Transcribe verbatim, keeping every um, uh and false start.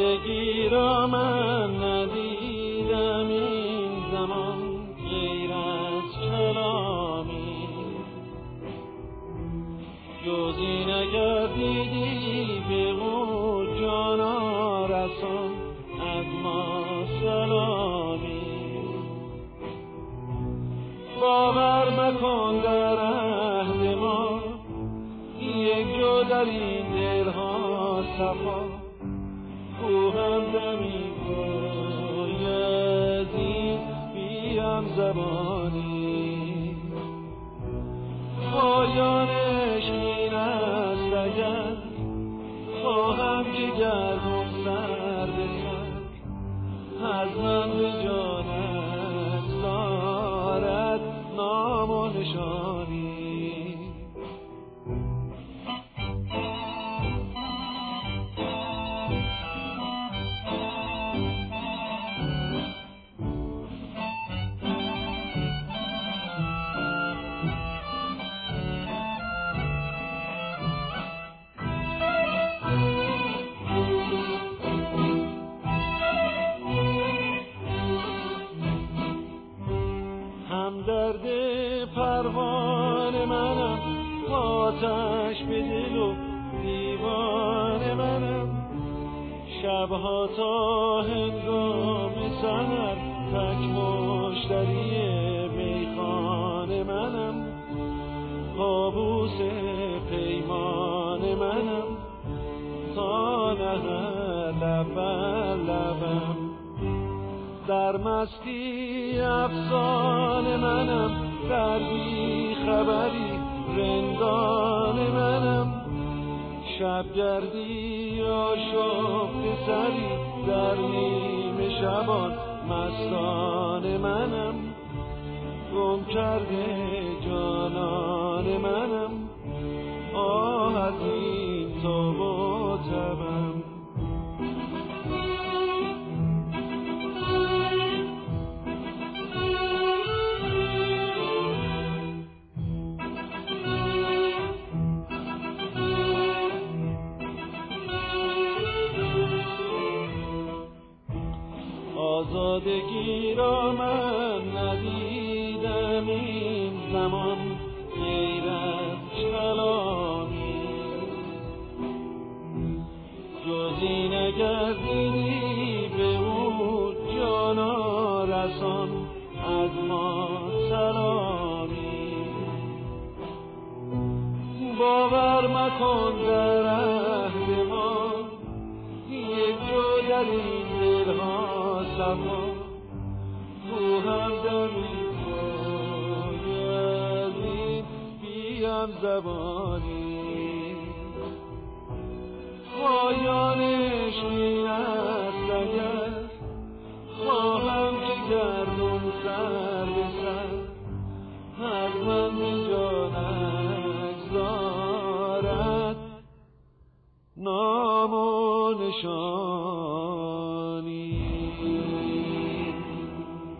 آزادگی را من ندیدم این زمان غیر از کلامی، جز این اگر دیدی بگو جانا رسان از ما سلامی. باور مکن در عهد ما یک جو در این دلها صفا، او هم دمی باید این بیم زبانی. پایان عشق این است اگر خواهم جگرم سر به سر، از من به جانت دارد نام و نشانی. همدرد پروانه منم، آتش به دل و دیوانه منم، شبها تا هنگام سحر تک مشتری میخانه منم، کابوس پیمان منم تا نهر لب بر لبم. در مستی افسانه منم، در بی خبری رندان منم، شبگردی آشفته سری در نیمه شبان مستان منم، گم کرده جانان منم، آه از این تاب و تبم. آزادگی را من ندیدم این زمان غیر از کلامی، جز این اگر دیدی بگو جانا رسان از ما سلامی. باور مکن در عهد ما یک جو در این دلها صفا، تو هم دمی باید این بیم زبانی. پایان عشق این است اگر خواهم که گردم سر به سر، از من به جانم